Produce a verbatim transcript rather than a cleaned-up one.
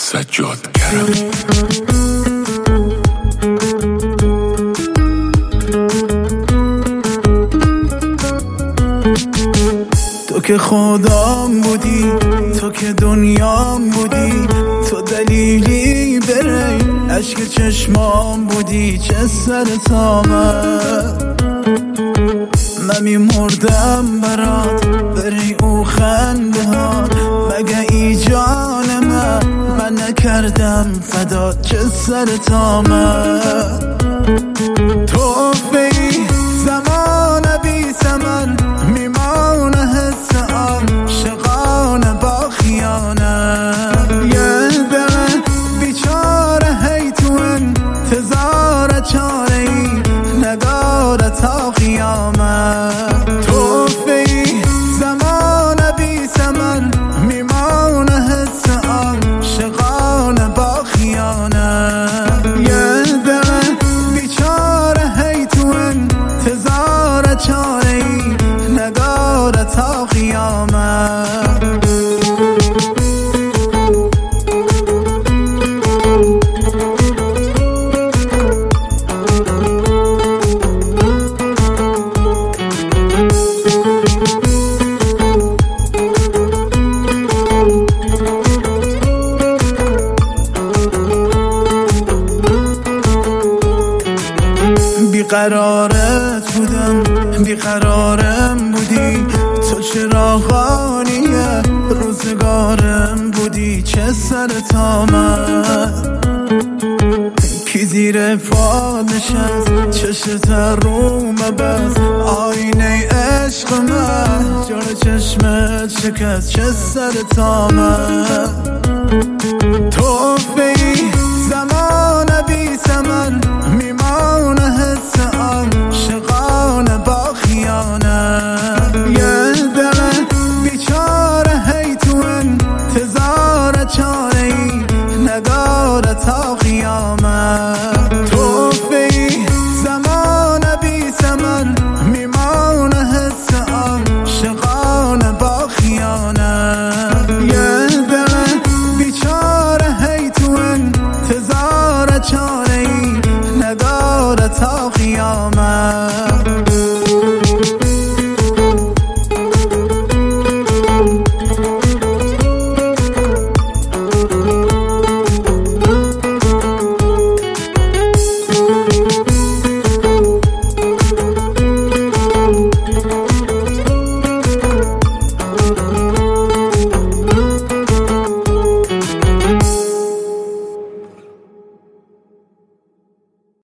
سجادگر. تو که خودم بودی، تو که دنیام بودی، تو دلیلی بره عشق چشمام بودی. چه سر تامه من میمردم برات، بری او خنده ها مگه ای جان من، من نکردم فدات. چه سر تامه توفی زمان بی ثمر میمانه حس عاشقانه با خیانه. یه دل بیچاره هی تو انتظار چاره ای نداره تا قیامت. توفی زمان بی ثمر میمانه حس عاشقانه با خیانه. یه دل بیچاره هی تو انتظار چاره ای نداره تا قیامت. بیقرارت بودم، بیقرارم بودی، تو چراغانیه روزگارم بودی. چه سر تامه کی زیر پا نشست، چشت روم بس آینه عشق من، جان چشمت شکست. چه سر تامه توفی